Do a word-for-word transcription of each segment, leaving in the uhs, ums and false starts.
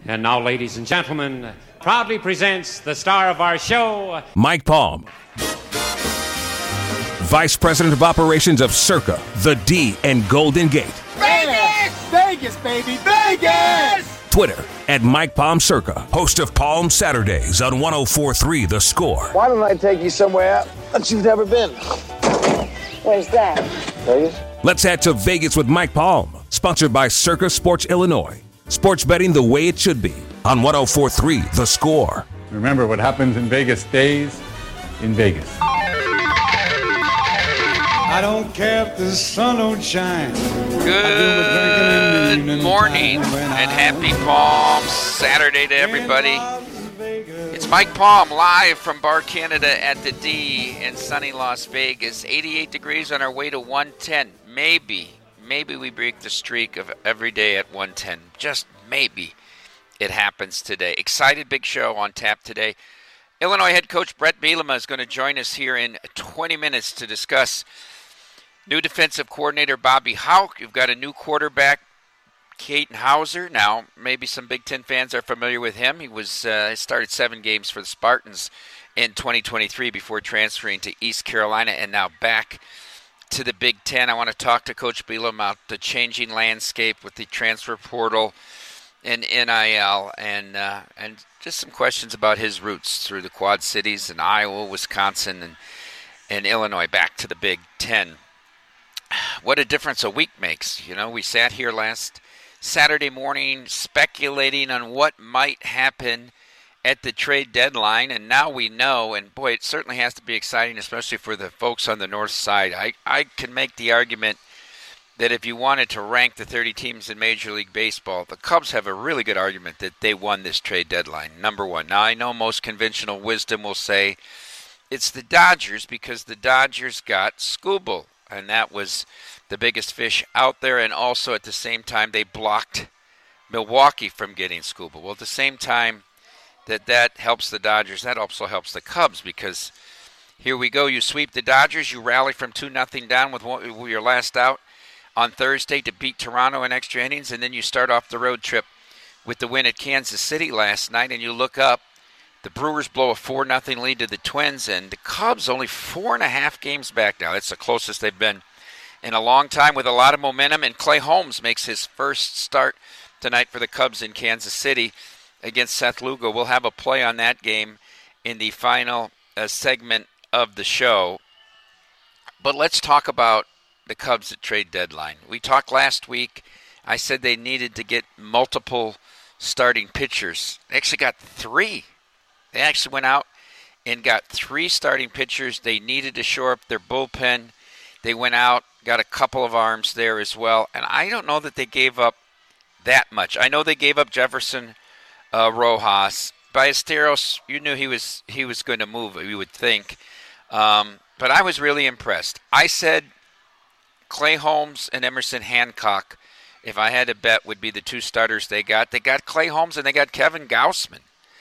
And now, ladies and gentlemen, proudly presents the star of our show, Mike Palm, Vice President of Operations of Circa, The D, and Golden Gate. Vegas! Vegas, baby, Vegas! Twitter, at Mike Palm Circa, host of Palm Saturdays on one oh four point three The Score. Why don't I take you somewhere that you've never been? Where's that? Vegas? Let's head to Vegas with Mike Palm, sponsored by Circa Sports Illinois. Sports betting the way it should be on one oh four point three The Score. Remember, what happens in Vegas stays in Vegas. I don't care if the sun don't shine. Good morning and happy Palm Saturday to everybody. It's Mike Palm live from Bar Canada at the D in sunny Las Vegas. eighty-eight degrees on our way to one ten. Maybe. Maybe we break the streak of every day at one ten. Just maybe it happens today. Excited big show on tap today. Illinois head coach Bret Bielema is going to join us here in twenty minutes to discuss new defensive coordinator Bobby Hauck. You've got a new quarterback, Katin Houser. Now, maybe some Big Ten fans are familiar with him. He was uh, he started seven games for the Spartans in twenty twenty-three before transferring to East Carolina and now back to the Big Ten. I want to talk to Coach Bielema about the changing landscape with the transfer portal and N I L, and uh, and just some questions about his roots through the Quad Cities and Iowa, Wisconsin, and and Illinois back to the Big Ten. What a difference a week makes. You know, we sat here last Saturday morning speculating on what might happen at the trade deadline, and now we know, and boy, it certainly has to be exciting, especially for the folks on the north side. I, I can make the argument that if you wanted to rank the thirty teams in Major League Baseball, the Cubs have a really good argument that they won this trade deadline, number one. Now, I know most conventional wisdom will say it's the Dodgers because the Dodgers got Skubal, and that was the biggest fish out there, and also at the same time they blocked Milwaukee from getting Skubal. Well, at the same time that that helps the Dodgers, that also helps the Cubs, because here we go. You sweep the Dodgers, you rally from two nothing down with one, with your last out on Thursday to beat Toronto in extra innings, and then you start off the road trip with the win at Kansas City last night, and you look up, the Brewers blow a four nothing lead to the Twins, and the Cubs only four and a half games back now. That's the closest they've been in a long time with a lot of momentum, and Clay Holmes makes his first start tonight for the Cubs in Kansas City against Seth Lugo. We'll have a play on that game in the final uh, segment of the show. But let's talk about the Cubs at trade deadline. We talked last week. I said they needed to get multiple starting pitchers. They actually got three. They actually went out and got three starting pitchers. They needed to shore up their bullpen. They went out, got a couple of arms there as well. And I don't know that they gave up that much. I know they gave up Jefferson uh, Rojas. Ballesteros, you knew he was he was going to move, you would think. Um, but I was really impressed. I said Clay Holmes and Emerson Hancock, if I had to bet, would be the two starters they got. They got Clay Holmes and they got Kevin Gausman.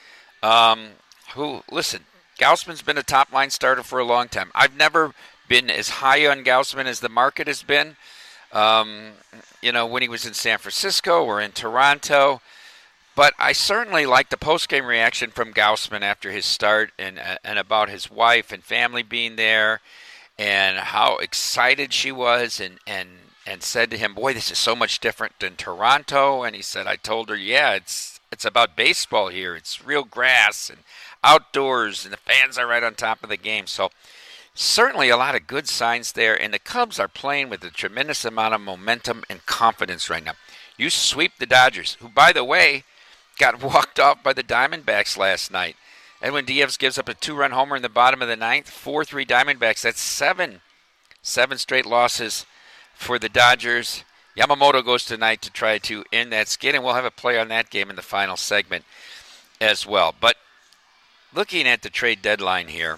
Um, who, listen, Gausman's been a top-line starter for a long time. I've never been as high on Gausman as the market has been. Um, you know, when he was in San Francisco or in Toronto. But I certainly like the post-game reaction from Gausman after his start, and and about his wife and family being there, and how excited she was, and, and, and said to him, boy, this is so much different than Toronto. And he said, I told her, yeah, it's it's about baseball here. It's real grass and outdoors, and the fans are right on top of the game. So certainly a lot of good signs there, and the Cubs are playing with a tremendous amount of momentum and confidence right now. You sweep the Dodgers, who, by the way, got walked off by the Diamondbacks last night. Edwin Diaz gives up a two-run homer in the bottom of the ninth. four three Diamondbacks. That's seven. Seven straight losses for the Dodgers. Yamamoto goes tonight to try to end that skid, and we'll have a play on that game in the final segment as well. But looking at the trade deadline here,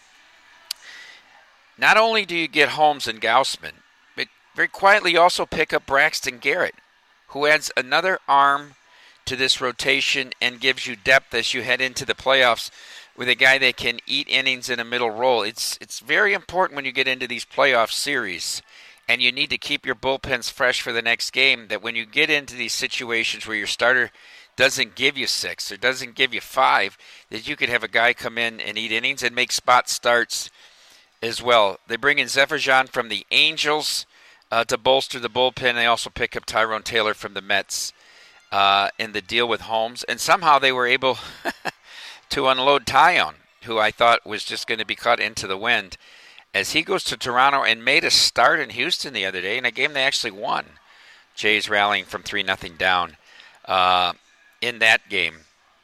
not only do you get Holmes and Gausman, but very quietly you also pick up Braxton Garrett, who adds another arm to this rotation and gives you depth as you head into the playoffs with a guy that can eat innings in a middle role. It's it's very important when you get into these playoff series and you need to keep your bullpens fresh for the next game, that when you get into these situations where your starter doesn't give you six or doesn't give you five, that you could have a guy come in and eat innings and make spot starts as well. They bring in Zeferjan from the Angels uh, to bolster the bullpen. They also pick up Tyrone Taylor from the Mets uh, in the deal with Holmes. And somehow they were able to unload Taillon, who I thought was just going to be cut into the wind, as he goes to Toronto and made a start in Houston the other day in a game they actually won. Jays rallying from three nothing down uh, in that game.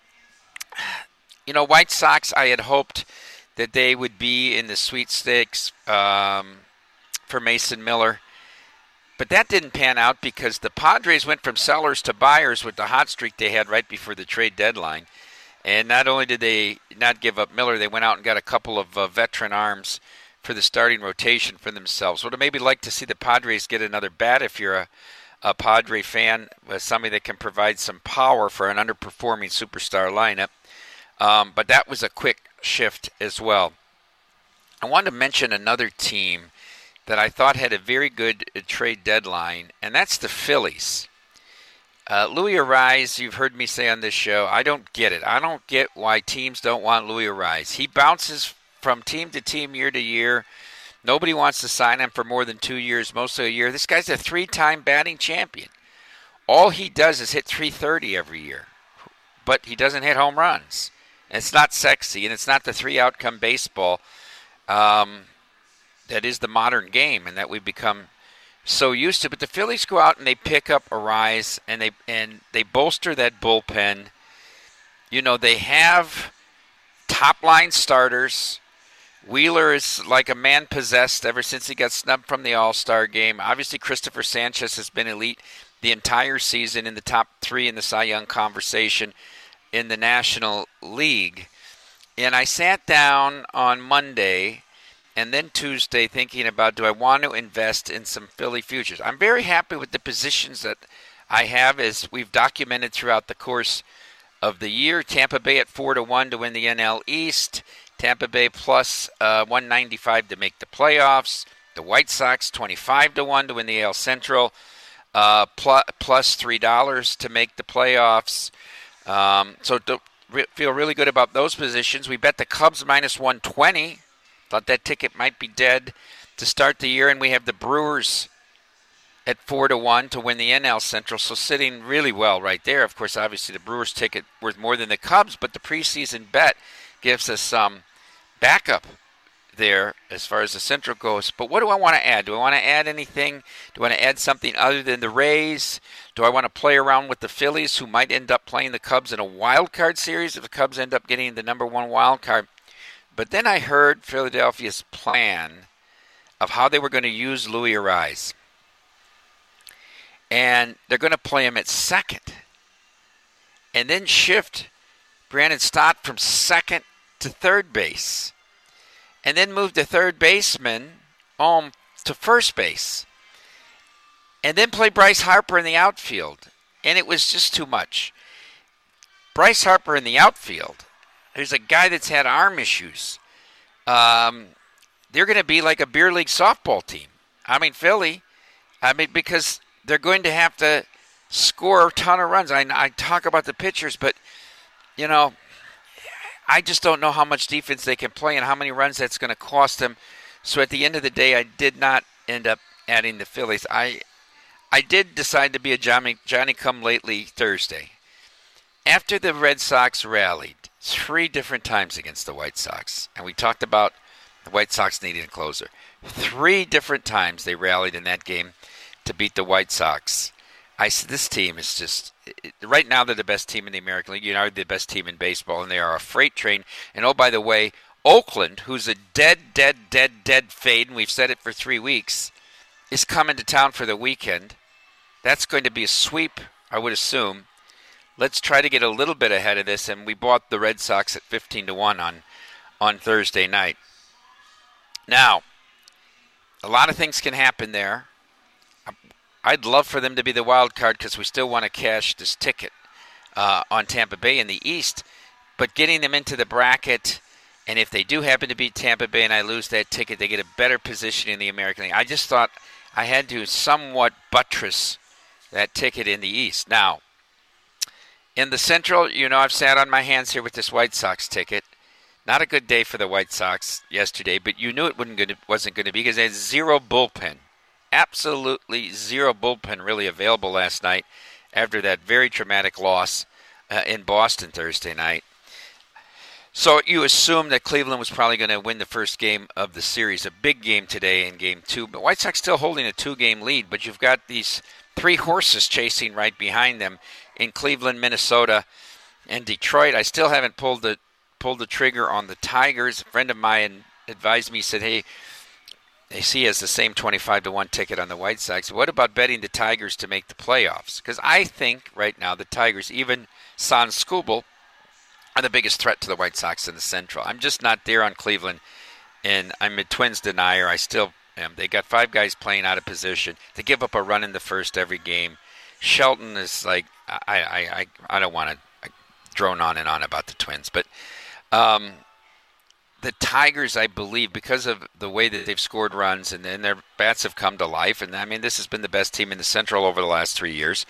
You know, White Sox, I had hoped that they would be in the sweepstakes um, for Mason Miller. But that didn't pan out because the Padres went from sellers to buyers with the hot streak they had right before the trade deadline. And not only did they not give up Miller, they went out and got a couple of uh, veteran arms for the starting rotation for themselves. Would have maybe liked to see the Padres get another bat if you're a, a Padre fan, uh, somebody that can provide some power for an underperforming superstar lineup. Um, but that was a quick shift as well. I wanted to mention another team that I thought had a very good uh, trade deadline, and that's the Phillies. Uh, Louis Arise, you've heard me say on this show, I don't get it. I don't get why teams don't want Louis Arise. He bounces from team to team, year to year. Nobody wants to sign him for more than two years, mostly a year. This guy's a three-time batting champion. All he does is hit three thirty every year, but he doesn't hit home runs. And it's not sexy, and it's not the three-outcome baseball um, that is the modern game and that we've become so used to. But the Phillies go out and they pick up Arise, and they and they bolster that bullpen. You know, they have top-line starters. Wheeler is like a man possessed ever since he got snubbed from the All-Star game. Obviously, Christopher Sanchez has been elite the entire season, in the top three in the Cy Young conversation in the National League. And I sat down on Monday and then Tuesday thinking about, do I want to invest in some Philly futures? I'm very happy with the positions that I have, as we've documented throughout the course of the year. Tampa Bay at four to one to win the N L East. Tampa Bay plus uh, one ninety-five to make the playoffs. The White Sox twenty-five to one to win the A L Central. Uh, plus, plus three dollars to make the playoffs. Um, so to re- feel really good about those positions. We bet the Cubs minus one twenty. Thought that ticket might be dead to start the year. And we have the Brewers at four to one to win the N L Central. So sitting really well right there. Of course, obviously the Brewers ticket worth more than the Cubs, but the preseason bet gives us some um, backup there as far as the Central goes. But what do I want to add? Do I want to add anything? Do I want to add something other than the Rays? Do I want to play around with the Phillies, who might end up playing the Cubs in a wild card series if the Cubs end up getting the number one wild card? But then I heard Philadelphia's plan of how they were going to use Louis Arise. And they're going to play him at second. And then shift Brandon Stott from second to third base. And then move the third baseman home to first base. And then play Bryce Harper in the outfield. And it was just too much. Bryce Harper in the outfield, who's a guy that's had arm issues. Um, they're going to be like a beer league softball team. I mean, Philly, I mean, because they're going to have to score a ton of runs. I, I talk about the pitchers, but, you know, I just don't know how much defense they can play and how many runs that's going to cost them. So at the end of the day, I did not end up adding the Phillies. I I did decide to be a Johnny, Johnny come lately Thursday. After the Red Sox rallied three different times against the White Sox, and we talked about the White Sox needing a closer. Three different times they rallied in that game to beat the White Sox. I said, this team is just, right now they're the best team in the American League. You know, they're the best team in baseball, and they are a freight train. And oh, by the way, Oakland, who's a dead, dead, dead, dead fade, and we've said it for three weeks, is coming to town for the weekend. That's going to be a sweep, I would assume. Let's try to get a little bit ahead of this, and we bought the Red Sox at fifteen to one on, on Thursday night. Now, a lot of things can happen there. I'd love for them to be the wild card because we still want to cash this ticket uh, on Tampa Bay in the East. But getting them into the bracket, and if they do happen to beat Tampa Bay and I lose that ticket, they get a better position in the American League. I just thought I had to somewhat buttress that ticket in the East. Now, In the Central, you know, I've sat on my hands here with this White Sox ticket. Not a good day for the White Sox yesterday, but you knew it wasn't going to, wasn't going to be because they had zero bullpen. Absolutely zero bullpen really available last night after that very traumatic loss uh, in Boston Thursday night. So you assume that Cleveland was probably going to win the first game of the series, a big game today in game two. But White Sox still holding a two-game lead, but you've got these three horses chasing right behind them in Cleveland, Minnesota, and Detroit. I still haven't pulled the pulled the trigger on the Tigers. A friend of mine advised me, said, hey, they see as the same twenty-five to one ticket on the White Sox. What about betting the Tigers to make the playoffs? Because I think right now the Tigers, even sans Skubal, are the biggest threat to the White Sox in the Central. I'm just not there on Cleveland, and I'm a Twins denier. I still am. They got five guys playing out of position. They give up a run in the first every game. Shelton is like, I I, I, I don't want to drone on and on about the Twins, but um, the Tigers, I believe, because of the way that they've scored runs and then their bats have come to life, and I mean, this has been the best team in the Central over the last three years.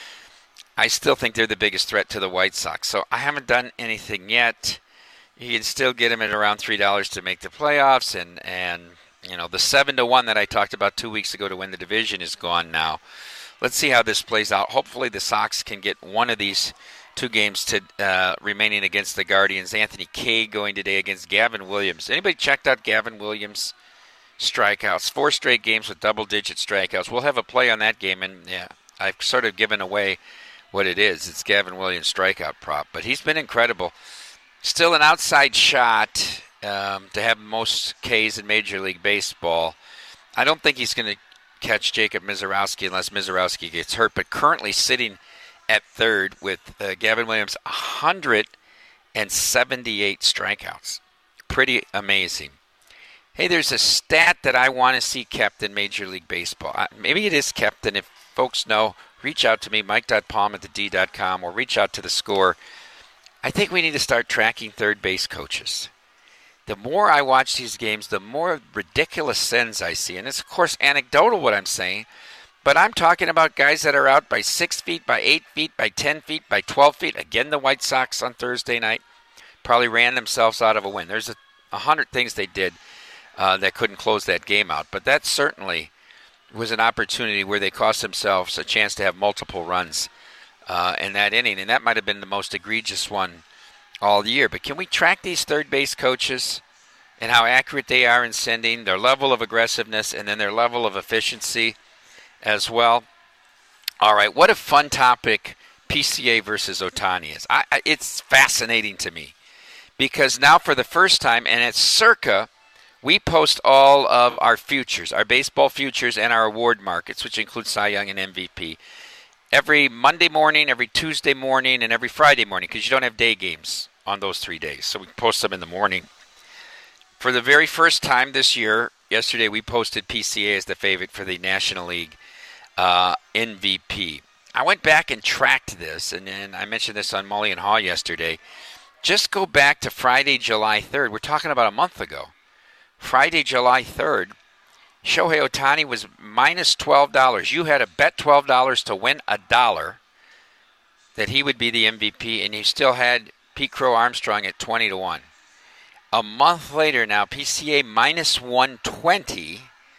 I still think they're the biggest threat to the White Sox. So I haven't done anything yet. You can still get them at around three dollars to make the playoffs, and, and you know, the seven to one that I talked about two weeks ago to win the division is gone now. Let's see how this plays out. Hopefully the Sox can get one of these two games to uh, remaining against the Guardians. Anthony Kay going today against Gavin Williams. Anybody checked out Gavin Williams' strikeouts? Four straight games with double-digit strikeouts. We'll have a play on that game, and yeah, I've sort of given away what it is. It's Gavin Williams' strikeout prop, but he's been incredible. Still an outside shot um, to have most Ks in Major League Baseball. I don't think he's going to catch Jacob Mizorowski unless Mizorowski gets hurt, but currently sitting at third with uh, Gavin Williams, one hundred seventy-eight strikeouts. Pretty amazing. Hey, there's a stat that I want to see kept in Major League Baseball. Maybe it is kept, and if folks know, reach out to me, mike dot palm at the d dot com, or reach out to The Score. I think we need to start tracking third base coaches. The more I watch these games, the more ridiculous sins I see. And it's, of course, anecdotal what I'm saying, but I'm talking about guys that are out by six feet, by eight feet, by ten feet, by twelve feet. Again, the White Sox on Thursday night probably ran themselves out of a win. There's a, a hundred things they did uh, that couldn't close that game out, but that certainly was an opportunity where they cost themselves a chance to have multiple runs uh, in that inning, and that might have been the most egregious one all year. But can we track these third base coaches and how accurate they are in sending, their level of aggressiveness, and then their level of efficiency as well? All right, what a fun topic P C A versus Ohtani is. I, I, it's fascinating to me because now for the first time, and at Circa, we post all of our futures, our baseball futures and our award markets, which include Cy Young and M V P, every Monday morning, every Tuesday morning, and every Friday morning, because you don't have day games on those three days. So we post them in the morning. For the very first time this year, yesterday we posted P C A as the favorite for the National League uh, M V P. I went back and tracked this, and then I mentioned this on Mully and Haw yesterday. Just go back to Friday, July third. We're talking about a month ago. Friday, July third, Shohei Ohtani was minus twelve dollars. You had to bet twelve dollars to win a dollar that he would be the M V P, and you still had Pete Crow Armstrong at twenty to one. A month later now, P C A minus one twenty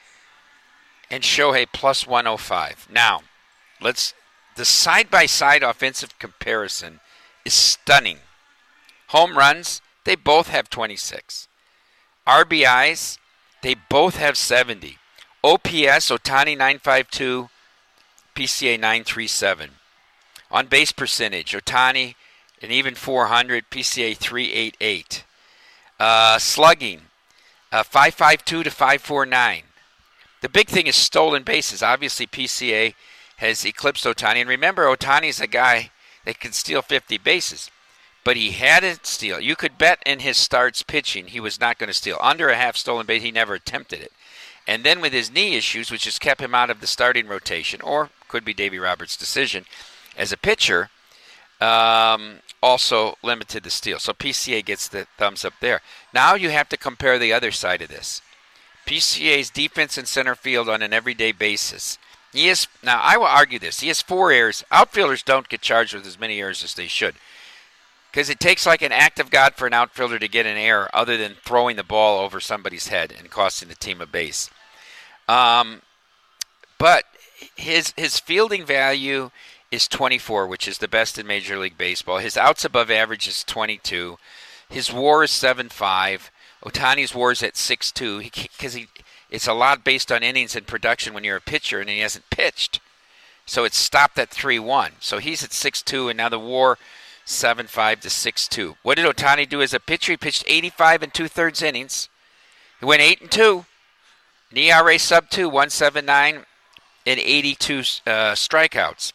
and Shohei plus one oh five. Now, let's the side-by-side offensive comparison is stunning. Home runs, they both have twenty-six. R B Is, they both have seventy. O P S, Ohtani nine fifty-two, P C A nine thirty-seven. On base percentage, Ohtani an even four hundred, P C A three eighty-eight. Uh, slugging, uh, five fifty-two to five forty-nine. The big thing is stolen bases. Obviously, P C A has eclipsed Ohtani. And remember, Ohtani's a guy that can steal fifty bases. But he had to steal. You could bet in his starts pitching he was not going to steal. Under a half stolen base, he never attempted it. And then with his knee issues, which has kept him out of the starting rotation, or could be Davey Roberts' decision, as a pitcher, um, also limited the steal. So P C A gets the thumbs up there. Now you have to compare the other side of this. P C A's defense in center field on an everyday basis He is now. I will argue this. He has four errors. Outfielders don't get charged with as many errors as they should, because it takes like an act of God for an outfielder to get an error, other than throwing the ball over somebody's head and costing the team a base. Um, but his his fielding value is twenty-four, which is the best in Major League Baseball. His outs above average is twenty-two. His WAR is seven five. Ohtani's WAR is at six two, because he, he it's a lot based on innings and production when you're a pitcher, and he hasn't pitched. So it's stopped at three one. So he's at six two, and now the WAR seven five to six two. What did Ohtani do as a pitcher? He pitched eighty-five and two-thirds innings. He went eight and two. An E R A sub two, one seventy-nine, and eighty-two uh, strikeouts.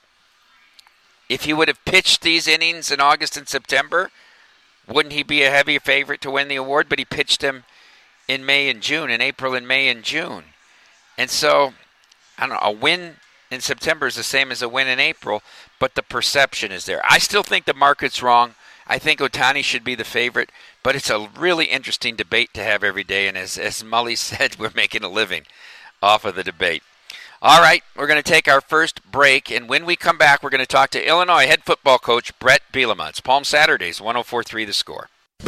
If he would have pitched these innings in August and September, wouldn't he be a heavier favorite to win the award? But he pitched them in May and June, in April and May and June. And so, I don't know, a win in September is the same as a win in April, but the perception is there. I still think the market's wrong. I think Ohtani should be the favorite, but it's a really interesting debate to have every day. And as, as Mully said, we're making a living off of the debate. All right, we're going to take our first break, and when we come back, we're going to talk to Illinois head football coach Bret Bielema. It's Palm Saturdays, one oh four point three The Score.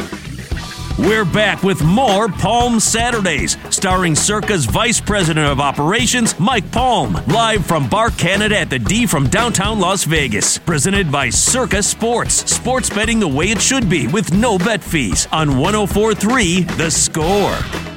We're back with more Palm Saturdays, starring Circa's Vice President of Operations, Mike Palm, live from Bar Canada at the D from downtown Las Vegas. Presented by Circa Sports, sports betting the way it should be with no bet fees on one oh four point three The Score.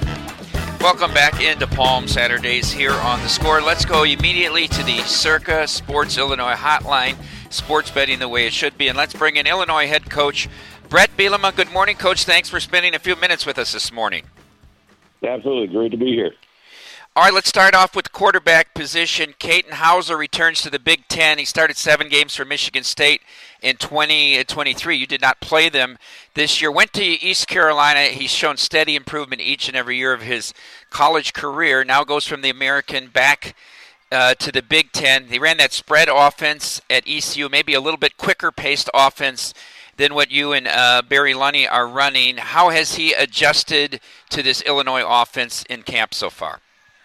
Welcome back into Palm Saturdays here on The Score. Let's go immediately to the Circa Sports Illinois hotline, sports betting the way it should be. And let's bring in Illinois head coach Bret Bielema. Good morning, Coach. Thanks for spending a few minutes with us this morning. Absolutely. Great to be here. All right, let's start off with quarterback position. Caden Hauser returns to the Big Ten. He started seven games for Michigan State in twenty twenty-three. You did not play them this year. Went to East Carolina. He's shown steady improvement each and every year of his college career. Now goes from the American back uh, to the Big Ten. He ran that spread offense at E C U, maybe a little bit quicker paced offense than what you and uh, Barry Lunney are running. How has he adjusted to this Illinois offense in camp so far?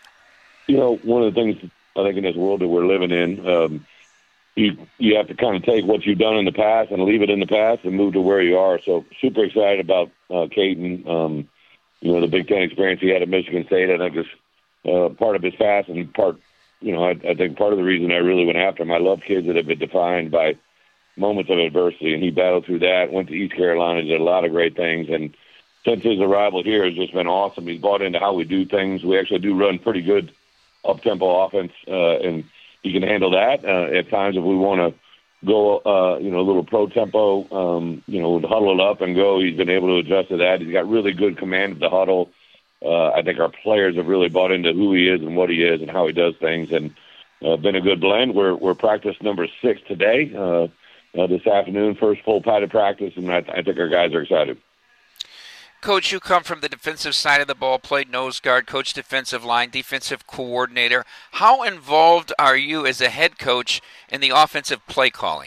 You know, one of the things I think in this world that we're living in, um, you you have to kind of take what you've done in the past and leave it in the past and move to where you are. So super excited about uh, Caden. Um, you know, the Big Ten experience he had at Michigan State, I think is uh, part of his past and part, you know, I, I think part of the reason I really went after him. I love kids that have been defined by moments of adversity, and he battled through that, went to East Carolina, did a lot of great things, and since his arrival here has just been awesome. He's bought into how we do things. We actually do run pretty good up-tempo offense, uh, and he can handle that. Uh, at times if we want to go, uh, you know, a little pro-tempo, um, you know, huddle it up and go, he's been able to adjust to that. He's got really good command of the huddle. Uh, I think our players have really bought into who he is and what he is and how he does things, and uh, been a good blend. We're, we're practice number six today, uh, uh, this afternoon, first full padded practice, and I, I think our guys are excited. Coach, you come from the defensive side of the ball, played nose guard, coach defensive line, defensive coordinator. How involved are you as a head coach in the offensive play calling?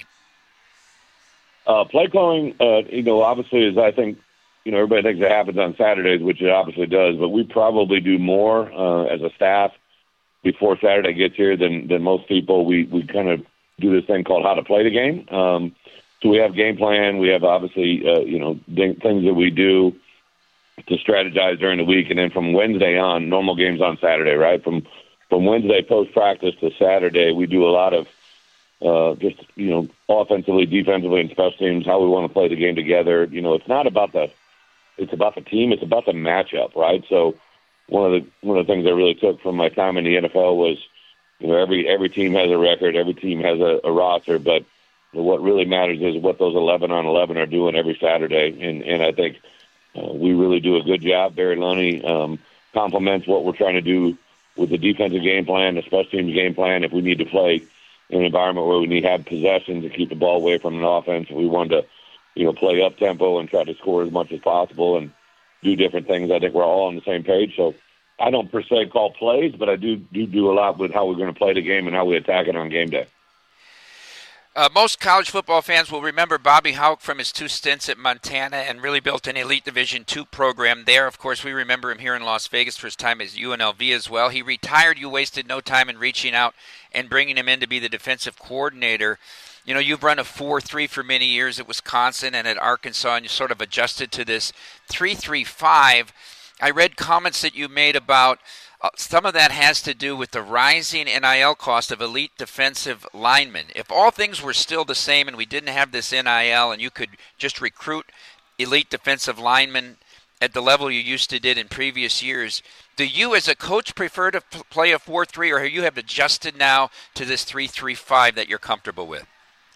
Uh, play calling, uh, you know, obviously, is I think, you know, everybody thinks it happens on Saturdays, which it obviously does, but we probably do more uh, as a staff before Saturday gets here than, than most people. We, we kind of do this thing called how to play the game. Um, so we have game plan. We have obviously, uh, you know, things that we do to strategize during the week, and then from Wednesday on, normal games on Saturday, right? From from Wednesday post-practice to Saturday, we do a lot of uh, just, you know, offensively, defensively, and special teams, how we want to play the game together. You know, it's not about the it's about the team, it's about the matchup, right? So one of the one of the things I really took from my time in the N F L was, you know, every every team has a record, every team has a, a roster, but what really matters is what those eleven on eleven are doing every Saturday, and and I think Uh, we really do a good job. Barry Lunney um, complements what we're trying to do with the defensive game plan, the special teams game plan. If we need to play in an environment where we need to have possession to keep the ball away from an offense, we want to, you know, play up tempo and try to score as much as possible and do different things. I think we're all on the same page. So I don't per se call plays, but I do do, do a lot with how we're going to play the game and how we attack it on game day. Uh, most college football fans will remember Bobby Hauck from his two stints at Montana and really built an elite Division two program there. Of course, we remember him here in Las Vegas for his time as U N L V as well. He retired. You wasted no time in reaching out and bringing him in to be the defensive coordinator. You know, you've run a four three for many years at Wisconsin and at Arkansas, and you sort of adjusted to this three three five. I read comments that you made about Uh, some of that has to do with the rising N I L cost of elite defensive linemen. If all things were still the same and we didn't have this N I L and you could just recruit elite defensive linemen at the level you used to did in previous years, do you as a coach prefer to p- play a four three, or you have adjusted now to this three three five that you're comfortable with?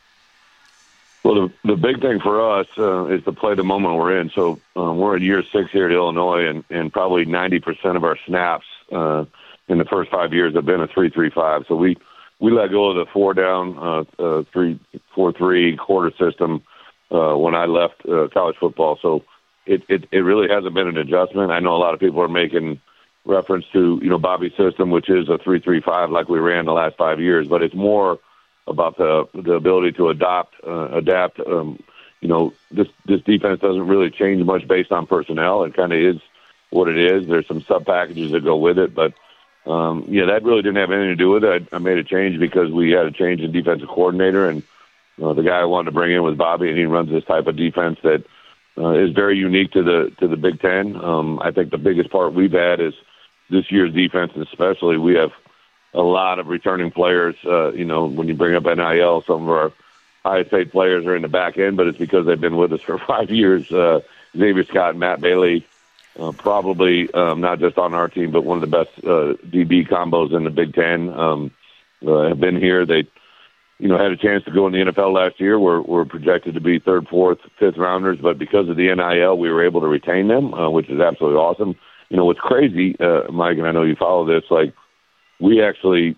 Well, the, the big thing for us uh, is to play the moment we're in. So um, we're in year six here at Illinois, and, and probably ninety percent of our snaps uh, in the first five years have been a three three five. So we, we let go of the four down, uh, uh, three four three quarter system uh, when I left uh, college football. So it, it, it really hasn't been an adjustment. I know a lot of people are making reference to, you know, Bobby's system, which is a three three five like we ran the last five years, but it's more about the the ability to adopt, uh, adapt. Um, you know, this this defense doesn't really change much based on personnel. It kind of is what it is. There's some sub packages that go with it, but um, yeah, that really didn't have anything to do with it. I, I made a change because we had a change in defensive coordinator, and you know, the guy I wanted to bring in was Bobby, and he runs this type of defense that uh, is very unique to the to the Big Ten. Um, I think the biggest part we've had is this year's defense, especially we have a lot of returning players. Uh, you know, when you bring up N I L, some of our highest paid players are in the back end, but it's because they've been with us for five years. Uh, Xavier Scott and Matt Bailey, uh, probably um, not just on our team, but one of the best uh, D B combos in the Big Ten, um, uh, have been here. They, you know, had a chance to go in the N F L last year. We're, we're projected to be third, fourth, fifth rounders, but because of the N I L, we were able to retain them, uh, which is absolutely awesome. You know, what's crazy, uh, Mike, and I know you follow this, like, we actually,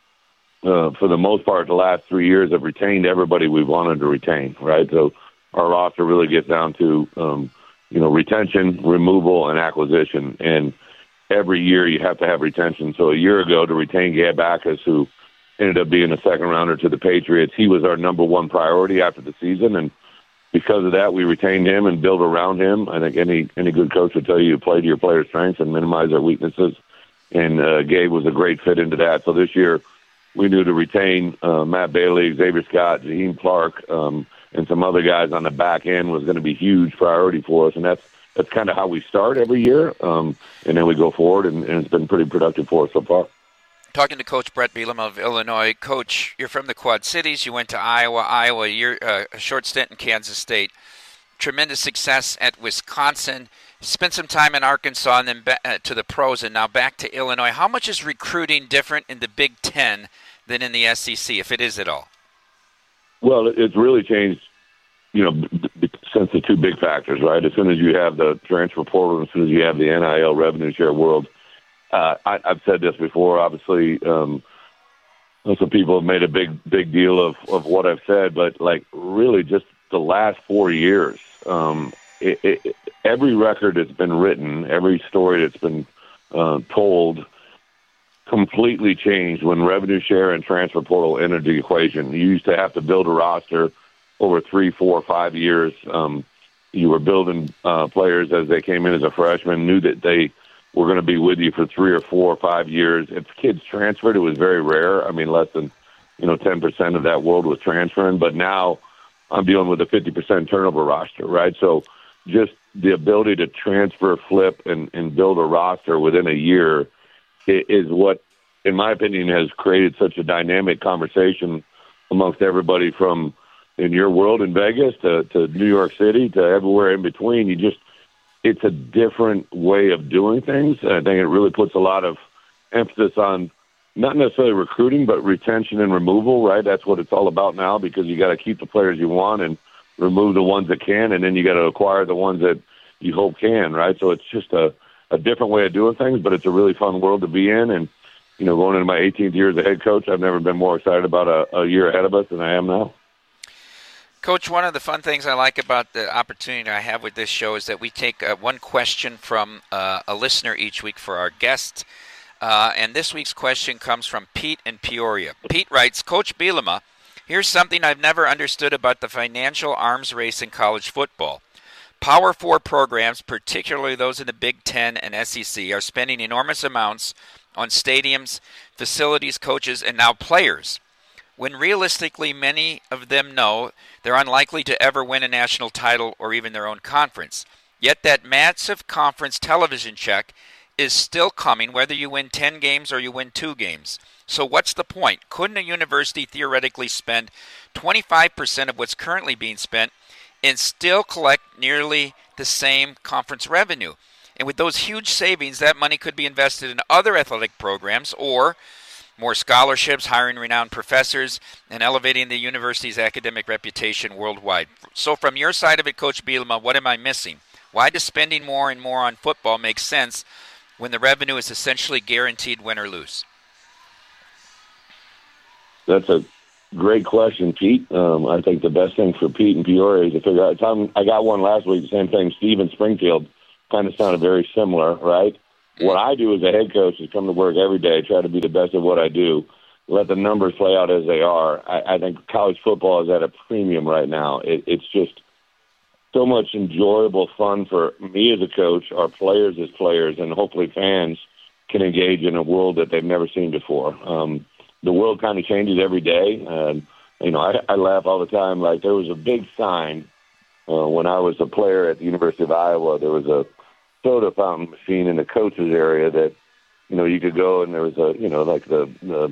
uh, for the most part, the last three years have retained everybody we wanted to retain, right? So our roster really gets down to, um, you know, retention, removal, and acquisition. And every year you have to have retention. So a year ago, to retain Gab Backus, who ended up being a second rounder to the Patriots, he was our number one priority after the season. And because of that, we retained him and built around him. I think any, any good coach would tell you, you play to your players' strengths and minimize their weaknesses. And uh, Gabe was a great fit into that. So this year, we knew to retain uh, Matt Bailey, Xavier Scott, Jaheim Clark, um, and some other guys on the back end was going to be a huge priority for us. And that's that's kind of how we start every year. Um, and then we go forward, and, and it's been pretty productive for us so far. Talking to Coach Brett Bielema of Illinois. Coach, you're from the Quad Cities. You went to Iowa, Iowa, a, year, uh, a short stint in Kansas State. Tremendous success at Wisconsin. Spent some time in Arkansas and then back uh, to the pros, and now back to Illinois. How much is recruiting different in the Big Ten than in the S E C, if it is at all? Well, it's really changed, you know, since the two big factors, right? As soon as you have the transfer portal, as soon as you have the N I L revenue share world, uh, I, I've said this before, obviously, um, some people have made a big, big deal of, of what I've said, but, like, really just the last four years, um, it, it, every record that's been written, every story that's been uh, told completely changed when revenue share and transfer portal entered the equation. You used to have to build a roster over three, four, five years. Um, you were building uh, players as they came in as a freshman, knew that they were going to be with you for three or four or five years. If kids transferred, it was very rare. I mean, less than, you know, ten percent of that world was transferring. But now I'm dealing with a fifty percent turnover roster, right? So just the ability to transfer, flip, and, and build a roster within a year is what, in my opinion, has created such a dynamic conversation amongst everybody from in your world in Vegas to, to New York City to everywhere in between. You just, it's a different way of doing things. I think it really puts a lot of emphasis on not necessarily recruiting, but retention and removal, right? That's what it's all about now, because you got to keep the players you want and remove the ones that can, and then you got to acquire the ones that you hope can, right? So it's just a, a different way of doing things, but it's a really fun world to be in. And, you know, going into my eighteenth year as a head coach, I've never been more excited about a, a year ahead of us than I am now. Coach, one of the fun things I like about the opportunity I have with this show is that we take uh, one question from uh, a listener each week for our guest. Uh, and this week's question comes from Pete in Peoria. Pete writes, Coach Bielema, Here's something I've never understood about the financial arms race in college football. Power Four programs, particularly those in the Big Ten and S E C, are spending enormous amounts on stadiums, facilities, coaches, and now players, when realistically many of them know they're unlikely to ever win a national title or even their own conference. Yet that massive conference television check is still coming whether you win ten games or you win two games. So what's the point? Couldn't a university theoretically spend twenty-five percent of what's currently being spent and still collect nearly the same conference revenue? And with those huge savings, that money could be invested in other athletic programs or more scholarships, hiring renowned professors, and elevating the university's academic reputation worldwide. So from your side of it, Coach Bielema, what am I missing? Why does spending more and more on football make sense when the revenue is essentially guaranteed win or lose? That's a great question, Pete. Um, I think the best thing for Pete and Peoria is to figure out. Time, I got one last week, the same thing. Steve in Springfield kind of sounded very similar, right? What I do as a head coach is come to work every day, try to be the best at what I do, let the numbers play out as they are. I, I think college football is at a premium right now. It, it's just so much enjoyable fun for me as a coach, our players as players, and hopefully fans can engage in a world that they've never seen before. Um, the world kind of changes every day. Um, you know, I, I laugh all the time. Like there was a big sign uh, when I was a player at the University of Iowa. There was a soda fountain machine in the coaches area that, you know, you could go and there was a, you know, like the, the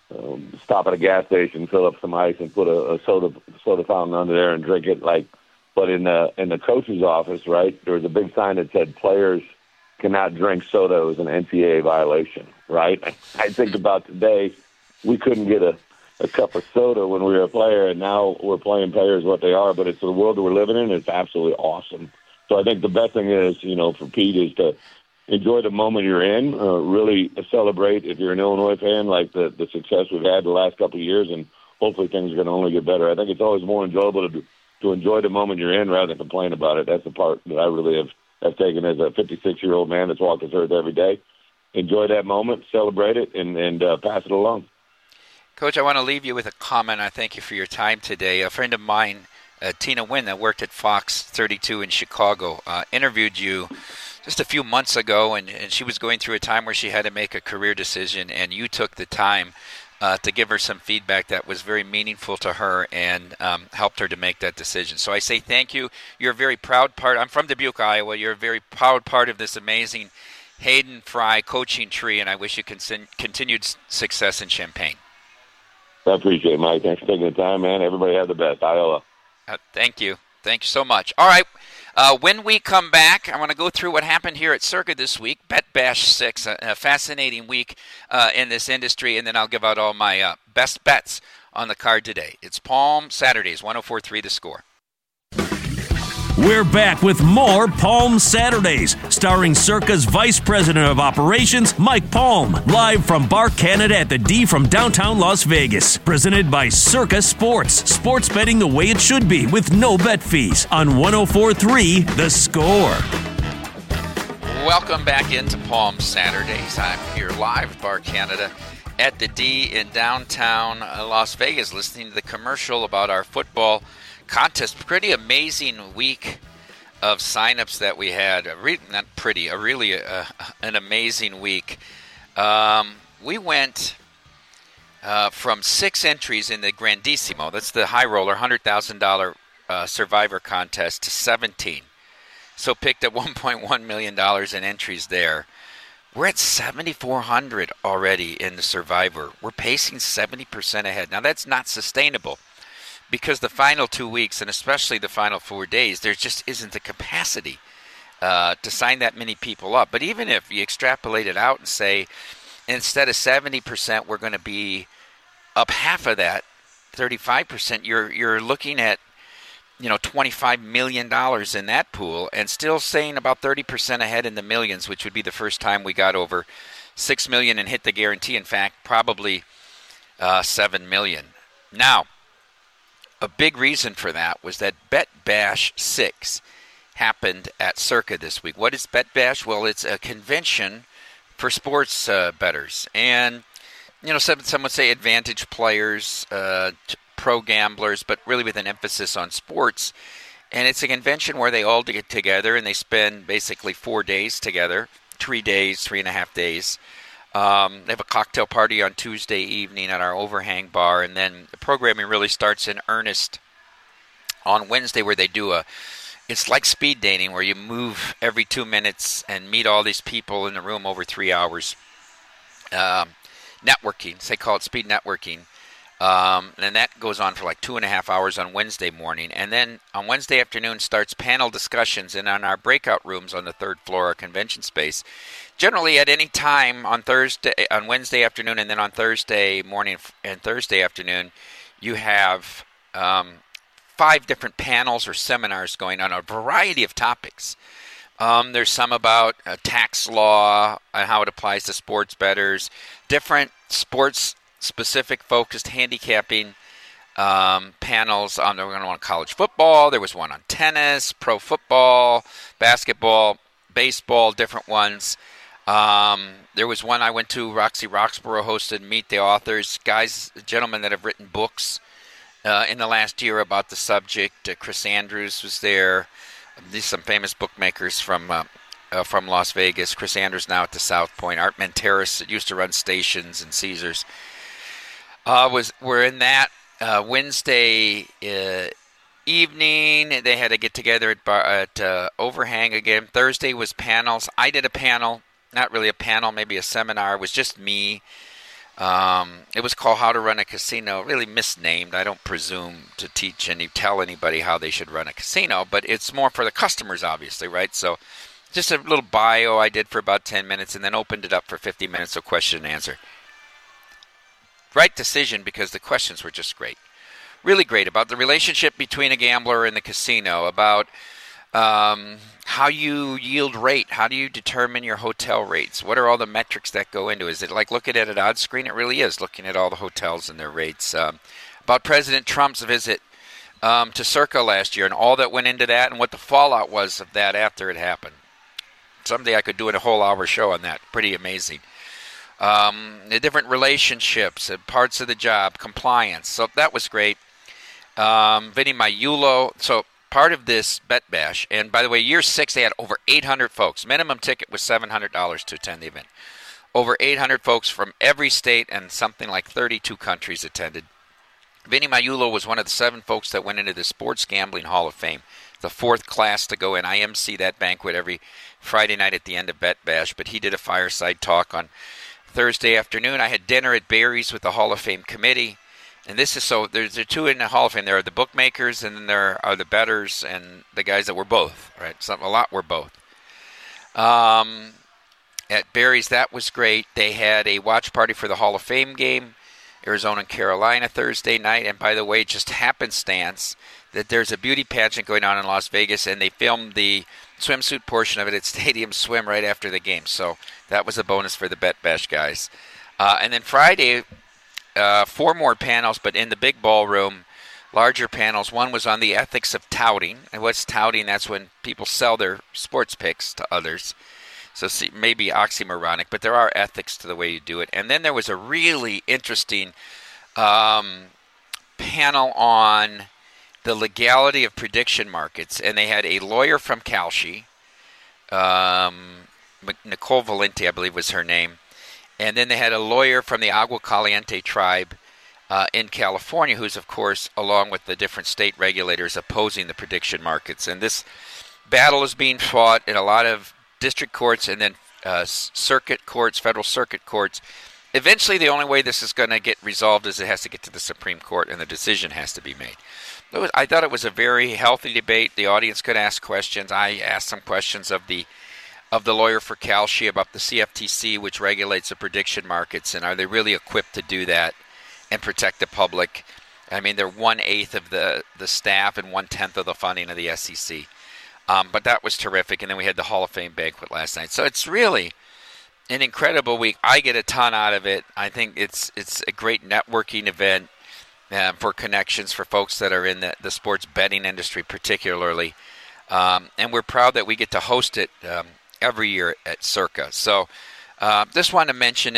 um, stop at a gas station, fill up some ice and put a, a soda soda fountain under there and drink it. Like, but in the in the coach's office, right, there was a big sign that said players cannot drink soda. It was an N C double A violation, right? I think about today, we couldn't get a, a cup of soda when we were a player, and now we're playing players what they are. But it's the world that we're living in. It's absolutely awesome. So I think the best thing is, you know, for Pete is to enjoy the moment you're in, uh, really celebrate if you're an Illinois fan, like the, the success we've had the last couple of years, and hopefully things are going to only get better. I think it's always more enjoyable to to enjoy the moment you're in rather than complain about it. That's the part that I really have, have taken as a fifty-six-year-old man that's walked this earth every day. Enjoy that moment, celebrate it, and, and uh, pass it along. Coach, I want to leave you with a comment. I thank you for your time today. A friend of mine, Uh, Tina Wynn, that worked at Fox thirty-two in Chicago, uh, interviewed you just a few months ago, and, and she was going through a time where she had to make a career decision, and you took the time uh, to give her some feedback that was very meaningful to her and um, helped her to make that decision. So I say thank you. You're a very proud part. I'm from Dubuque, Iowa. You're a very proud part of this amazing Hayden Fry coaching tree, and I wish you con- continued success in Champaign. I appreciate it, Mike. Thanks for taking the time, man. Everybody have the best. Iowa. Uh, thank you. Thank you so much. All right. Uh, when we come back, I want to go through what happened here at Circa this week. Bet Bash six, a, a fascinating week uh, in this industry, and then I'll give out all my uh, best bets on the card today. It's Palm Saturdays, one oh four point three The Score. We're back with more Palm Saturdays, starring Circa's Vice President of Operations, Mike Palm, live from Bar Canada at the D from downtown Las Vegas. Presented by Circa Sports, sports betting the way it should be with no bet fees on one oh four point three The Score. Welcome back into Palm Saturdays. I'm here live at Bar Canada at the D in downtown Las Vegas, listening to the commercial about our football contest. Pretty amazing week of signups that we had. A re- not pretty, a really uh, an amazing week. Um, we went uh, from six entries in the Grandissimo, that's the high roller, one hundred thousand dollars uh, Survivor contest, to seventeen. So picked up one point one million dollars in entries there. We're at seven thousand four hundred already in the Survivor. We're pacing seventy percent ahead. Now that's not sustainable, because the final two weeks, and especially the final four days, there just isn't the capacity uh, to sign that many people up. But even if you extrapolate it out and say, instead of seventy percent, we're going to be up half of that, thirty-five percent, you're you're looking at, you know, twenty-five million dollars in that pool, and still saying about thirty percent ahead in the millions, which would be the first time we got over six million dollars and hit the guarantee. In fact, probably uh, seven million dollars. Now, a big reason for that was that Bet Bash six happened at Circa this week. What is Bet Bash? Well, it's a convention for sports uh, bettors. And, you know, some, some would say advantage players, uh, pro gamblers, but really with an emphasis on sports. And it's a convention where they all get together and they spend basically four days together, three days, three and a half days. Um, they have a cocktail party on Tuesday evening at our overhang bar, and then the programming really starts in earnest on Wednesday, where they do a, it's like speed dating, where you move every two minutes and meet all these people in the room over three hours. Um, networking, so they call it speed networking. Um, and that goes on for like two and a half hours on Wednesday morning. And then on Wednesday afternoon starts panel discussions in on our breakout rooms on the third floor of convention space. Generally at any time on Thursday, on Wednesday afternoon, and then on Thursday morning and Thursday afternoon, you have um, five different panels or seminars going on a variety of topics. Um, there's some about uh, tax law and how it applies to sports bettors, different sports specific focused handicapping um, panels on. There were one on college football. There was one on tennis, pro football, basketball, baseball, different ones. Um, there was one I went to, Roxy Roxborough hosted, Meet the Authors, guys, gentlemen that have written books uh, in the last year about the subject. Uh, Chris Andrews was there. These are some famous bookmakers from uh, uh, from Las Vegas. Chris Andrews now at the South Point. Art Menteris, that used to run Stations and Caesars. Uh, was we're in that uh, Wednesday uh, evening. They had to get together at, bar, at uh, Overhang again. Thursday was panels. I did a panel, not really a panel, maybe a seminar. It was just me. Um, it was called How to Run a Casino. Really misnamed. I don't presume to teach any tell anybody how they should run a casino, but it's more for the customers, obviously, right? So just a little bio I did for about ten minutes, and then opened it up for fifty minutes of question and answer. Right decision, because the questions were just great. Really great about the relationship between a gambler and the casino, about um, how you yield rate, how do you determine your hotel rates, what are all the metrics that go into it? Is it like looking at an odds screen? It really is, looking at all the hotels and their rates. Um, about President Trump's visit um, to Circa last year and all that went into that and what the fallout was of that after it happened. Someday I could do a whole hour show on that. Pretty amazing. Um, the different relationships and parts of the job, compliance. So that was great. Um, Vinny Maiulo. So part of this Bet Bash, and by the way, year six, they had over eight hundred folks. Minimum ticket was seven hundred dollars to attend the event. Over eight hundred folks from every state and something like thirty-two countries attended. Vinny Maiulo was one of the seven folks that went into the Sports Gambling Hall of Fame, the fourth class to go in. I M C that banquet every Friday night at the end of Bet Bash, but he did a fireside talk on Thursday afternoon. I had dinner at Barry's with the Hall of Fame committee. And this is so, there's there are two in the Hall of Fame. There are the bookmakers, and then there are the bettors and the guys that were both, right? Some, a lot were both. Um, at Barry's, that was great. They had a watch party for the Hall of Fame game, Arizona and Carolina, Thursday night. And by the way, just happenstance that there's a beauty pageant going on in Las Vegas, and they filmed the swimsuit portion of it at Stadium Swim right after the game. So that was a bonus for the Bet Bash guys. Uh, and then Friday, uh, four more panels, but in the big ballroom, larger panels. One was on the ethics of touting. And what's touting? That's when people sell their sports picks to others. So see, maybe oxymoronic, but there are ethics to the way you do it. And then there was a really interesting um, panel on the legality of prediction markets, and they had a lawyer from Kalshi, um, Nicole Valenti, I believe was her name, and then they had a lawyer from the Agua Caliente tribe uh, in California, who's of course, along with the different state regulators, opposing the prediction markets. And this battle is being fought in a lot of district courts and then uh, circuit courts, federal circuit courts. Eventually, the only way this is going to get resolved is it has to get to the Supreme Court, and the decision has to be made. I thought it was a very healthy debate. The audience could ask questions. I asked some questions of the of the lawyer for Kalshi about the C F T C, which regulates the prediction markets, and are they really equipped to do that and protect the public? I mean, they're one-eighth of the, the staff and one-tenth of the funding of the S E C. Um, but that was terrific. And then we had the Hall of Fame banquet last night. So it's really an incredible week. I get a ton out of it. I think it's it's a great networking event. Uh, for connections for folks that are in the, the sports betting industry particularly. Um, and we're proud that we get to host it um, every year at Circa. So uh, just want to mention it.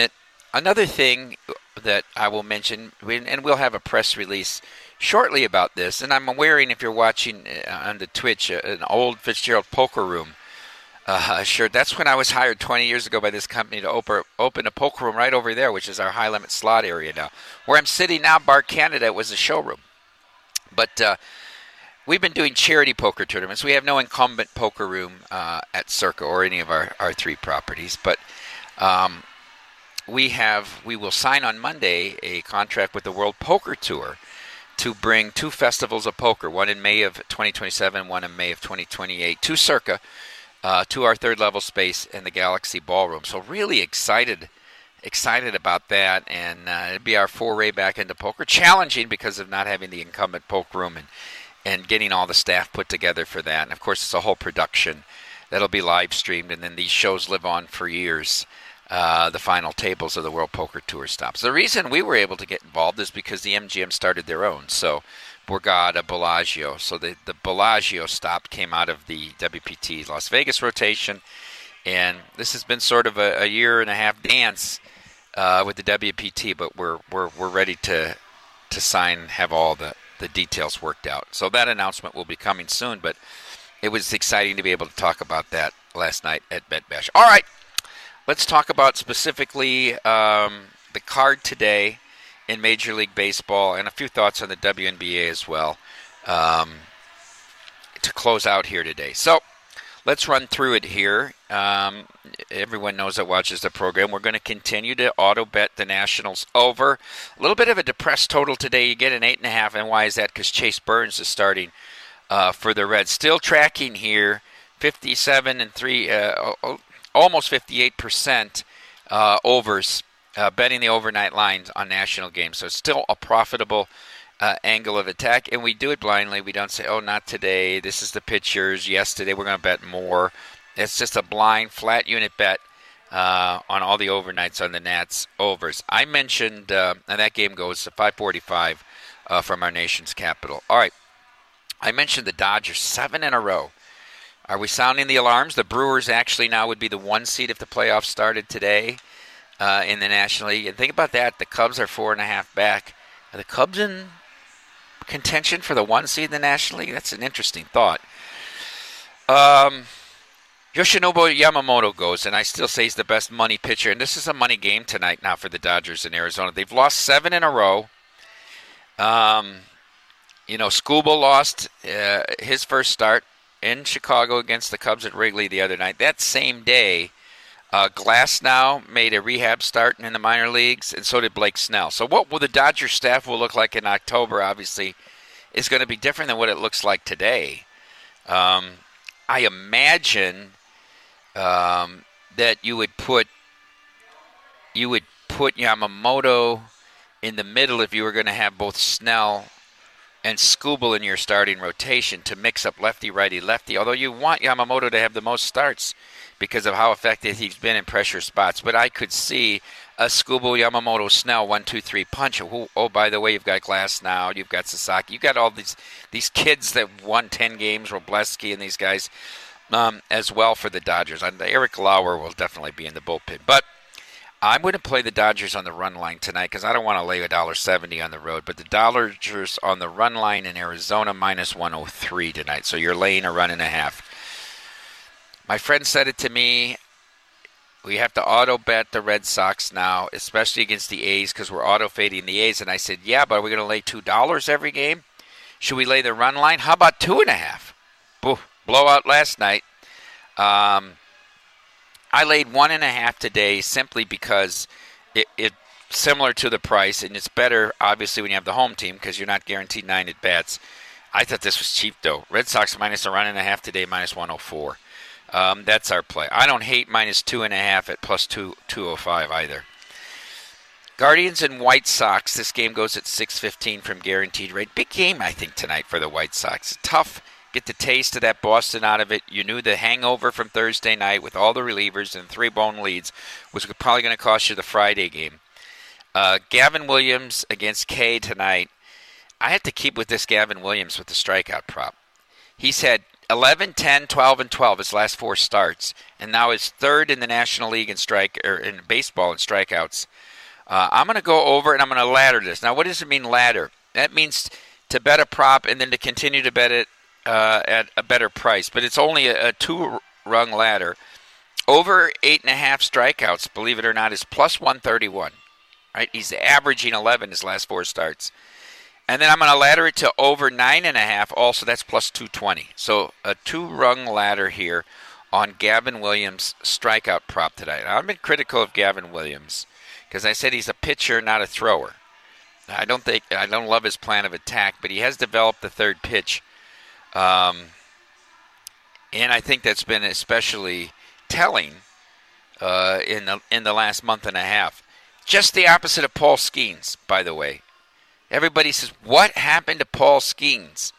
another thing that I will mention, and we'll have a press release shortly about this, and I'm wearing, if you're watching on the Twitch, an old Fitzgerald Poker Room uh, shirt. That's when I was hired twenty years ago by this company to open, open a poker room right over there, which is our high-limit slot area now. Where I'm sitting now, Bar Canada, was a showroom. But uh, we've been doing charity poker tournaments. We have no incumbent poker room uh, at Circa or any of our, our three properties, but um, we have we will sign on Monday a contract with the World Poker Tour to bring two festivals of poker, one in May of twenty twenty-seven, one in May of twenty twenty-eight, to Circa, uh, to our third level space in the Galaxy Ballroom. So really excited excited about that, and uh, it'd be our foray back into poker. Challenging because of not having the incumbent poker room and, and getting all the staff put together for that. And, of course, it's a whole production that'll be live streamed, and then these shows live on for years. Uh, the final tables of the World Poker Tour stops. The reason we were able to get involved is because the M G M started their own. So Borgata, Bellagio. So the, the Bellagio stop came out of the W P T Las Vegas rotation. And this has been sort of a, a year and a half dance uh, with the W P T, but we're we're we're ready to to sign, have all the, the details worked out. So that announcement will be coming soon, but it was exciting to be able to talk about that last night at BetBash. All right. Let's talk about specifically um, the card today in Major League Baseball and a few thoughts on the W N B A as well um, to close out here today. So let's run through it here. Um, everyone knows that watches the program. We're going to continue to auto bet the Nationals over. A little bit of a depressed total today. You get an eight and a half, and why is that? Because Chase Burns is starting uh, for the Reds. Still tracking here, fifty-seven and three. Uh, almost fifty-eight percent uh, overs, uh, betting the overnight lines on national games. So it's still a profitable uh, angle of attack, and we do it blindly. We don't say, oh, not today. This is the pitchers. Yes, today we're going to bet more. It's just a blind, flat unit bet uh, on all the overnights on the Nats overs. I mentioned, uh, and that game goes to five forty-five uh, from our nation's capital. All right, I mentioned the Dodgers, seven in a row. Are we sounding the alarms? The Brewers actually now would be the one seed if the playoffs started today uh, in the National League. And think about that. The Cubs are four and a half back. Are the Cubs in contention for the one seed in the National League? That's an interesting thought. Um, Yoshinobu Yamamoto goes, and I still say he's the best money pitcher. And this is a money game tonight now for the Dodgers in Arizona. They've lost seven in a row. Um, you know, Skubal lost uh, his first start in Chicago against the Cubs at Wrigley the other night. That same day, uh, Glasnow made a rehab start in the minor leagues, and so did Blake Snell. So what will the Dodgers staff will look like in October, obviously, is going to be different than what it looks like today. Um, I imagine um, that you would put you would put Yamamoto in the middle if you were going to have both Snell and Skubal in your starting rotation to mix up lefty, righty, lefty. Although you want Yamamoto to have the most starts because of how effective he's been in pressure spots. But I could see a Skubal, Yamamoto, Snell, one, two, three punch. Oh, oh, by the way, you've got Glasnow, you've got Sasaki, you've got all these these kids that won ten games, Robleski and these guys um, as well for the Dodgers. And Eric Lauer will definitely be in the bullpen. But I'm going to play the Dodgers on the run line tonight because I don't want to lay one dollar seventy on the road. But the Dodgers on the run line in Arizona, minus one oh three tonight. So you're laying a run and a half. My friend said it to me. We have to auto-bet the Red Sox now, especially against the A's because we're auto-fading the A's. And I said, yeah, but are we going to lay two dollars every game? Should we lay the run line? How about two and a half? Blowout last night. Um... I laid one and a half today simply because it, it similar to the price, and it's better, obviously, when you have the home team because you're not guaranteed nine at bats. I thought this was cheap, though. Red Sox minus a run and a half today, minus one oh four. Um, that's our play. I don't hate minus two and a half at plus two two oh five either. Guardians and White Sox. This game goes at six fifteen from Guaranteed Rate. Big game, I think, tonight for the White Sox. Tough. Get the taste of that Boston out of it. You knew the hangover from Thursday night with all the relievers and three blown leads was probably going to cost you the Friday game. Uh, Gavin Williams against Kay tonight. I had to keep with this Gavin Williams with the strikeout prop. He's had eleven, ten, twelve, and twelve his last four starts, and now is third in the National League in strike or in baseball in strikeouts Uh, I'm going to go over, and I'm going to ladder this. Now, what does it mean, ladder? That means to bet a prop and then to continue to bet it uh, at a better price. But it's only a, a two-rung ladder. Over eight and a half strikeouts, believe it or not, is plus one thirty-one. Right? He's averaging eleven his last four starts. And then I'm going to ladder it to over nine and a half. Also, that's plus two twenty. So a two-rung ladder here on Gavin Williams' strikeout prop today. Now, I've been critical of Gavin Williams because I said he's a pitcher, not a thrower. I don't think I don't love his plan of attack, but he has developed the third pitch, um, and I think that's been especially telling uh, in the in the last month and a half. Just the opposite of Paul Skeens, by the way. Everybody says, "What happened to Paul Skeens?"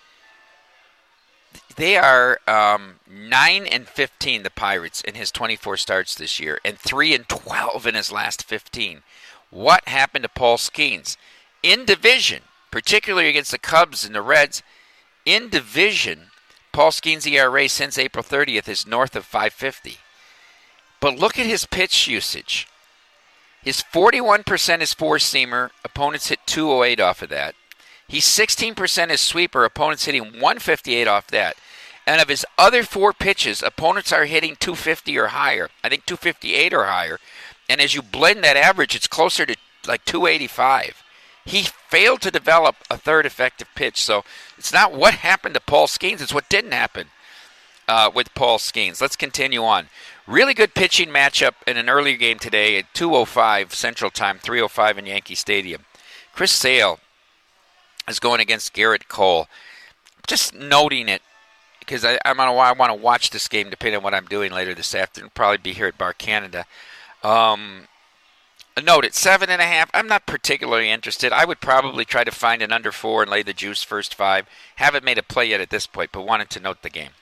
They are um, nine and fifteen, the Pirates, in his twenty-four starts this year, and three and twelve in his last fifteen. What happened to Paul Skeens? In division, particularly against the Cubs and the Reds, in division, Paul Skeens' E R A since April thirtieth is north of five fifty. But look at his pitch usage. His forty-one percent is four-seamer. Opponents hit two oh eight off of that. He's sixteen percent is sweeper. Opponents hitting one fifty-eight off that. And of his other four pitches, opponents are hitting two fifty or higher. I think two fifty-eight or higher. And as you blend that average, it's closer to like two eighty-five. He failed to develop a third effective pitch. So it's not what happened to Paul Skeens. It's what didn't happen uh, with Paul Skeens. Let's continue on. Really good pitching matchup in an earlier game today at two oh five Central Time, three oh five in Yankee Stadium. Chris Sale is going against Garrett Cole. Just noting it because I, I'm gonna, I want to watch this game depending on what I'm doing later this afternoon. Probably be here at Bar Canada. Um... Note it, seven and a half. I'm not particularly interested. I would probably try to find an under four and lay the juice first five. Haven't made a play yet at this point, but wanted to note the game.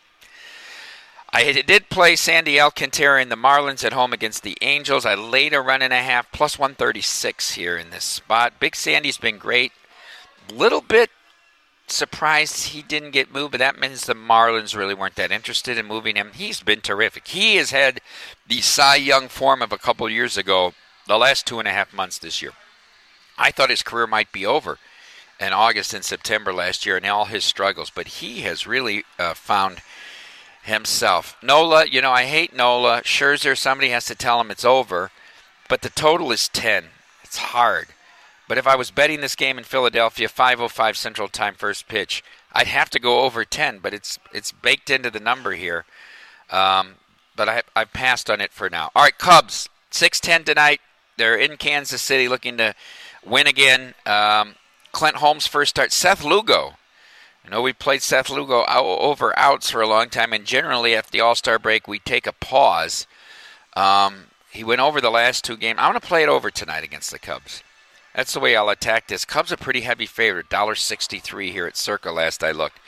I did play Sandy Alcantara in the Marlins at home against the Angels. I laid a run and a half, plus one thirty-six here in this spot. Big Sandy's been great. Little bit surprised he didn't get moved, but that means the Marlins really weren't that interested in moving him. He's been terrific. He has had the Cy Young form of a couple years ago the last two and a half months this year. I thought his career might be over in August and September last year and all his struggles, but he has really uh, found himself. Nola, you know, I hate Nola. Scherzer, somebody has to tell him it's over, but the total is ten. It's hard. But if I was betting this game in Philadelphia, five oh five Central Time first pitch, I'd have to go over ten, but it's it's baked into the number here. Um, but I, I've passed on it for now. All right, Cubs, six ten tonight. They're in Kansas City looking to win again. Um, Clint Holmes first start. Seth Lugo. I know we played Seth Lugo out, over outs for a long time, and generally after the All-Star break we take a pause. Um, he went over the last two games. I'm going to play it over tonight against the Cubs. That's the way I'll attack this. Cubs are pretty heavy favorite, one dollar sixty-three here at Circa last I looked.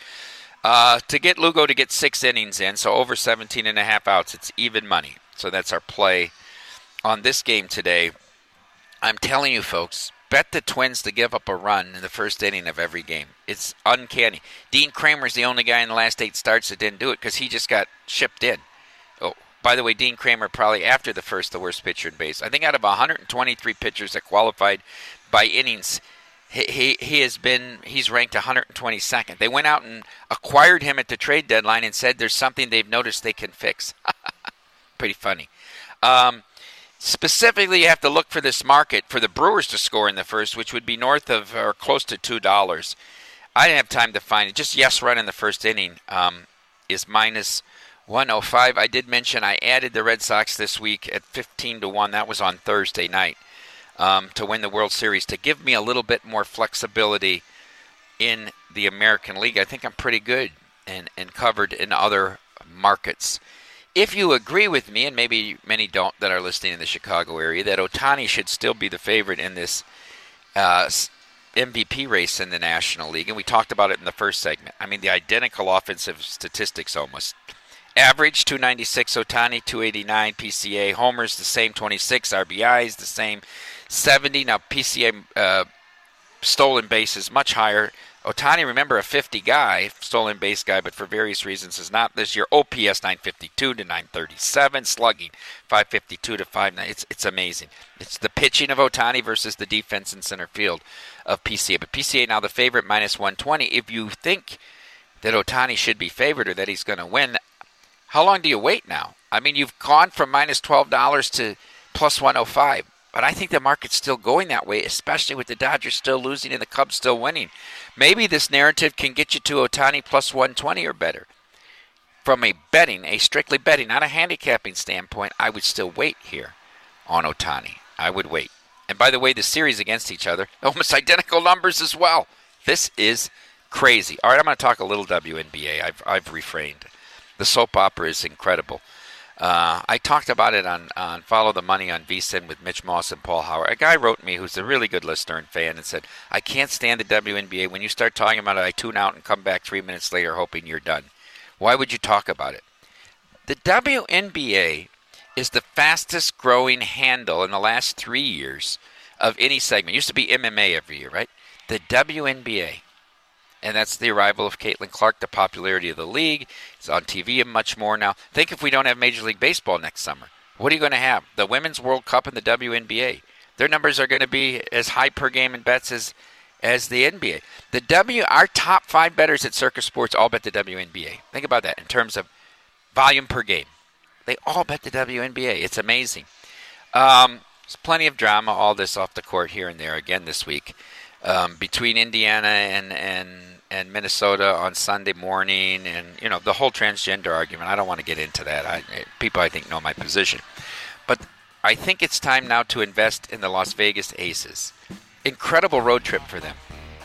Uh, to get Lugo to get six innings in, so over seventeen and a half outs, it's even money. So that's our play on this game today. I'm telling you, folks, bet the Twins to give up a run in the first inning of every game. It's uncanny. Dean Kramer's the only guy in the last eight starts that didn't do it because he just got shipped in. Oh, by the way, Dean Kramer probably after the first the worst pitcher in base. I think out of one hundred twenty-three pitchers that qualified by innings, he he, he has been he's ranked one hundred twenty-second. They went out and acquired him at the trade deadline and said there's something they've noticed they can fix. Pretty funny. Um, Specifically, you have to look for this market for the Brewers to score in the first, which would be north of or close to two dollars. I didn't have time to find it. Just yes run in the first inning um, is minus one oh five. I did mention I added the Red Sox this week at fifteen to one. That was on Thursday night um, to win the World Series to give me a little bit more flexibility in the American League. I think I'm pretty good and, and covered in other markets. If you agree with me, and maybe many don't that are listening in the Chicago area, that Ohtani should still be the favorite in this uh, M V P race in the National League, and we talked about it in the first segment. I mean, the identical offensive statistics almost. Average, two ninety-six Ohtani, two eighty-nine P C A. Homers, the same, twenty-six. R B Is, the same, seventy. Now, P C A uh, stolen bases, much higher. Ohtani, remember, a fifty guy, stolen base guy, but for various reasons is not this year. O P S nine fifty-two to nine thirty-seven, slugging five fifty-two to five ninety. It's it's amazing. It's the pitching of Ohtani versus the defense in center field of P C A. But P C A now the favorite, minus one twenty. If you think that Ohtani should be favored or that he's going to win, how long do you wait now? I mean, you've gone from minus twelve dollars to plus one oh five. But I think the market's still going that way, especially with the Dodgers still losing and the Cubs still winning. Maybe this narrative can get you to Ohtani plus one twenty or better. From a betting, a strictly betting, not a handicapping standpoint, I would still wait here on Ohtani. I would wait. And by the way, the series against each other, almost identical numbers as well. This is crazy. All right, I'm going to talk a little W N B A. I've, I've refrained. The soap opera is incredible. Uh, I talked about it on, on Follow the Money on V S I N with Mitch Moss and Paul Howard. A guy wrote me who's a really good listener and fan and said, I can't stand the W N B A. When you start talking about it, I tune out and come back three minutes later hoping you're done. Why would you talk about it? The W N B A is the fastest growing handle in the last three years of any segment. It used to be M M A every year, right? The W N B A. And that's the arrival of Caitlin Clark, the popularity of the league. It's on T V and much more now. Think if we don't have Major League Baseball next summer. What are you going to have? The Women's World Cup and the W N B A. Their numbers are going to be as high per game in bets as, as the N B A. The W, our top five bettors at Circa Sports all bet the W N B A. Think about that in terms of volume per game. They all bet the W N B A. It's amazing. Um, there's plenty of drama, all this off the court here and there again this week. Um, between Indiana and, and and Minnesota on Sunday morning, and you know the whole transgender argument. I don't want to get into that. I, people, I think, know my position, but I think it's time now to invest in the Las Vegas Aces. Incredible road trip for them.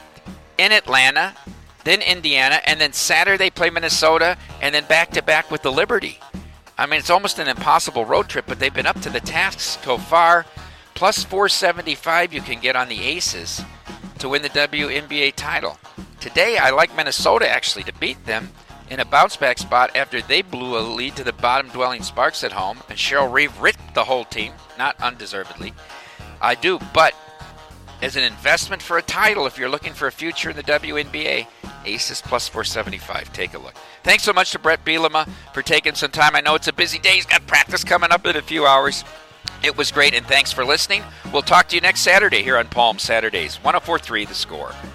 In Atlanta, then Indiana, and then Saturday they play Minnesota, and then back to back with the Liberty. I mean, it's almost an impossible road trip, but they've been up to the task so far. Plus four seventy-five you can get on the Aces to win the W N B A title. Today, I like Minnesota, actually, to beat them in a bounce-back spot after they blew a lead to the bottom-dwelling Sparks at home, and Cheryl Reeve ripped the whole team, not undeservedly. I do, but as an investment for a title, if you're looking for a future in the W N B A, Aces plus four seventy-five. Take a look. Thanks so much to Brett Bielema for taking some time. I know it's a busy day. He's got practice coming up in a few hours. It was great, and thanks for listening. We'll talk to you next Saturday here on Palm Saturdays. one oh four point three The Score.